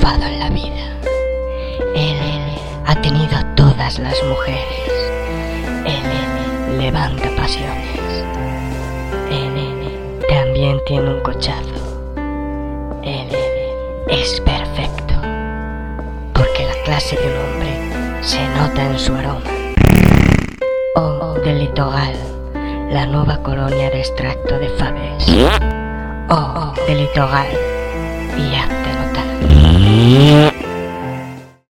triunfado en la vida. Él ha tenido todas las mujeres. Él levanta pasiones. Él también tiene un cochazo. Él es perfecto, porque la clase de un hombre se nota en su aroma. Oh, del Litoral, la nueva colonia de extracto de faves. Oh, del Litoral, y hazte notar.